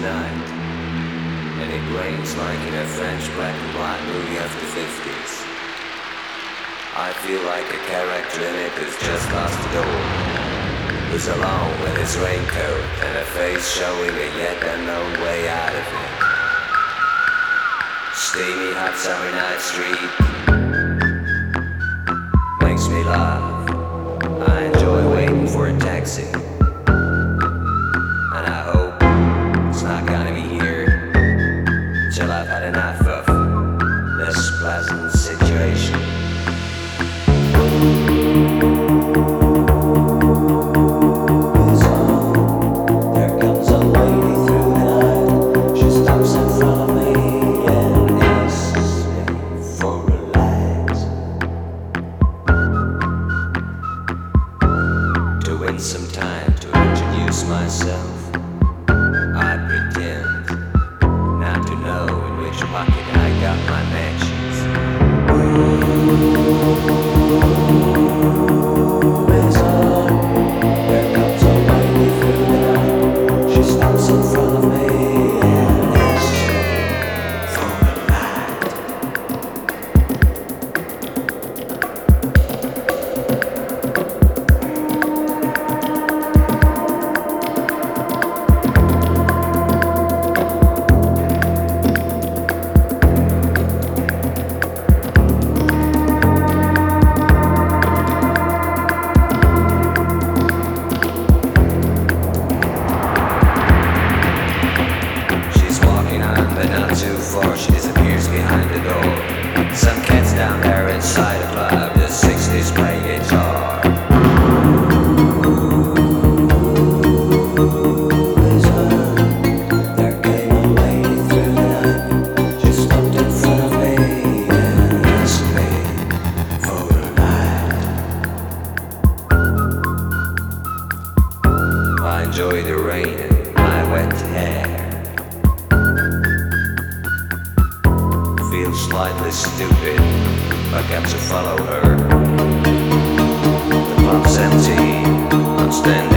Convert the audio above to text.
night, and it rains like in a French black and white movie of the 50s. I feel like a character in it who's just lost the door, who's alone with his raincoat and a face showing a yet unknown way out of it. Steamy hot summer night street makes me laugh. I enjoy waiting for a taxi, and I hope it's not gonna be here till I've had enough of this pleasant situation. There comes a lady through the night. She stops in front of me and asks me for a light. To win some time to introduce myself, I pretend not to know in which pocket I got my matches. There comes a lady through the night. She stops in front of me and asks for a light. But not too far, she disappears behind the door. Some cats down there inside a club, the 60s play guitar. There came a lady through the night. She stopped in front of me and asked me for a light. I enjoy the rain and my wet hair. Feel slightly stupid, but got to follow her. The club's empty, I'm standing